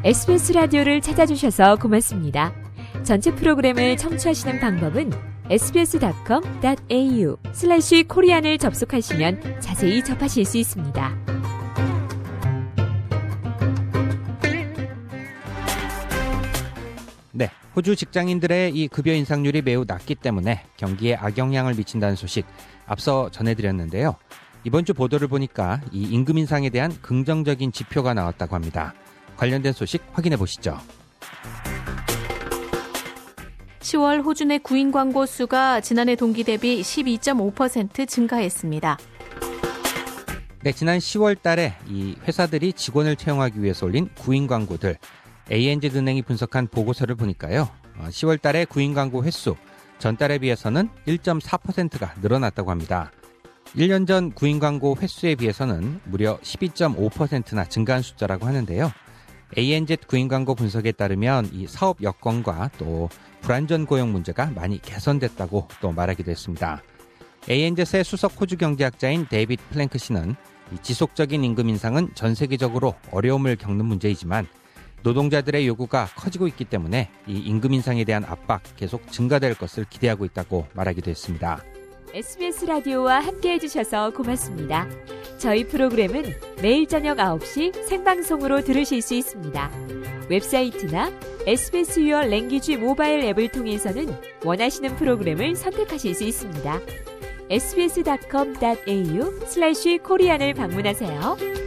SBS 라디오를 찾아주셔서 고맙습니다. 전체 프로그램을 청취하시는 방법은 sbs.com.au/korean을 접속하시면 자세히 접하실 수 있습니다. 네, 호주 직장인들의 이 급여 인상률이 매우 낮기 때문에 경기에 악영향을 미친다는 소식 앞서 전해드렸는데요. 이번 주 보도를 보니까 이 임금 인상에 대한 긍정적인 지표가 나왔다고 합니다. 관련된 소식 확인해 보시죠. 10월 호주 내 구인 광고 수가 지난해 동기 대비 12.5% 증가했습니다. 네, 지난 10월 달에 이 회사들이 직원을 채용하기 위해서 올린 구인 광고들 ANZ은행이 분석한 보고서를 보니까요. 10월 달에 구인 광고 횟수 전달에 비해서는 1.4%가 늘어났다고 합니다. 1년 전 구인 광고 횟수에 비해서는 무려 12.5%나 증가한 숫자라고 하는데요. ANZ 구인 광고 분석에 따르면 이 사업 여건과 또 불안전 고용 문제가 많이 개선됐다고 또 말하기도 했습니다. ANZ의 수석 호주 경제학자인 데이비드 플랭크 씨는 이 지속적인 임금 인상은 전 세계적으로 어려움을 겪는 문제이지만 노동자들의 요구가 커지고 있기 때문에 이 임금 인상에 대한 압박 계속 증가될 것을 기대하고 있다고 말하기도 했습니다. SBS 라디오와 함께해 주셔서 고맙습니다. 저희 프로그램은 매일 저녁 9시 생방송으로 들으실 수 있습니다. 웹사이트나 SBS Your Language 모바일 앱을 통해서는 원하시는 프로그램을 선택하실 수 있습니다. sbs.com.au/korean을 방문하세요.